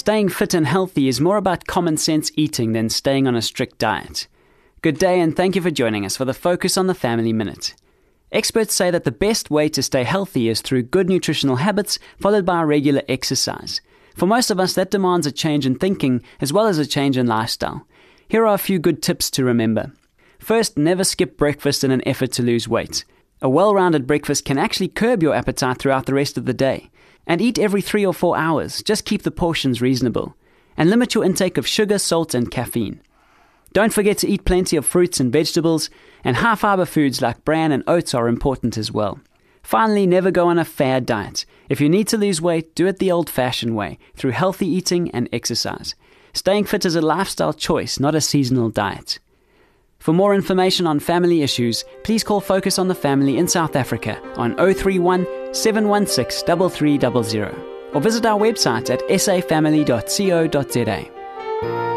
Staying fit and healthy is more about common sense eating than staying on a strict diet. Good day, and thank you for joining us for the Focus on the Family Minute. Experts say that the best way to stay healthy is through good nutritional habits followed by regular exercise. For most of us, that demands a change in thinking as well as a change in lifestyle. Here are a few good tips to remember. First, never skip breakfast in an effort to lose weight. A well-rounded breakfast can actually curb your appetite throughout the rest of the day. And eat every 3 or 4 hours. Just keep the portions reasonable. And limit your intake of sugar, salt, and caffeine. Don't forget to eat plenty of fruits and vegetables, and high-fiber foods like bran and oats are important as well. Finally, never go on a fad diet. If you need to lose weight, do it the old-fashioned way, through healthy eating and exercise. Staying fit is a lifestyle choice, not a seasonal diet. For more information on family issues, please call Focus on the Family in South Africa on 031 716 3300 or visit our website at safamily.co.za.